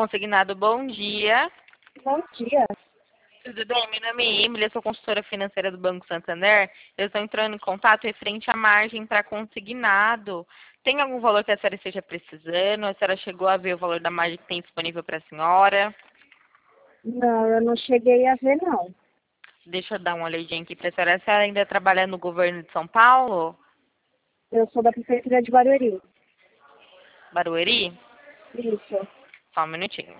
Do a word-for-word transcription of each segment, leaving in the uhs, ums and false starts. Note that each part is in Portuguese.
Consignado, bom dia. Bom dia. Tudo bem? Meu nome é Emily, eu sou consultora financeira do Banco Santander. Eu estou entrando em contato referente à margem para consignado. Tem algum valor que a senhora esteja precisando? A senhora chegou a ver o valor da margem que tem disponível para a senhora? Não, eu não cheguei a ver, não. Deixa eu dar uma olhadinha aqui para a senhora. A senhora ainda trabalha no governo de São Paulo? Eu sou da Prefeitura de Barueri. Barueri? Isso. Só um minutinho.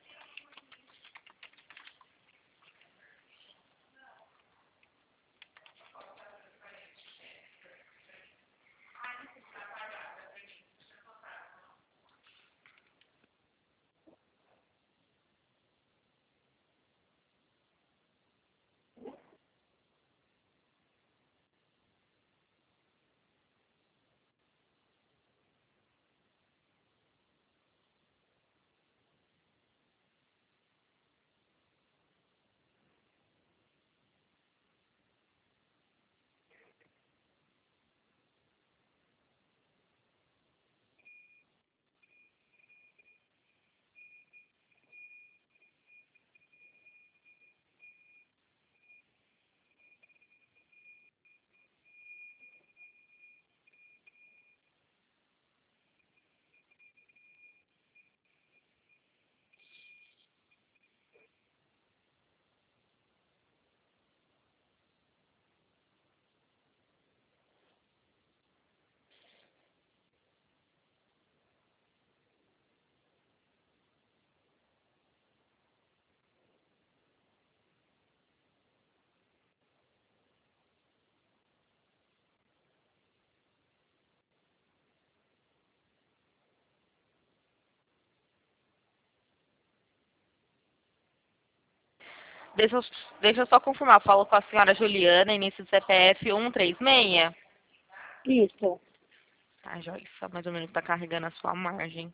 Deixa eu, deixa eu só confirmar. Falo com a senhora Juliana, início do C P F cento e trinta e seis. Isso. Tá, Joyce, só mais ou menos está carregando a sua margem.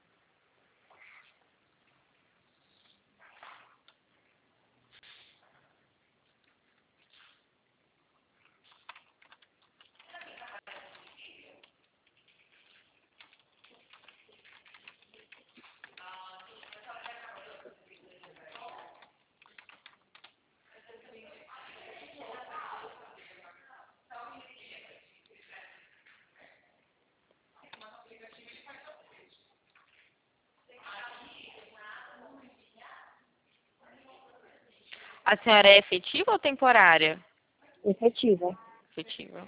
A senhora é efetiva ou temporária? Efetiva. Efetiva.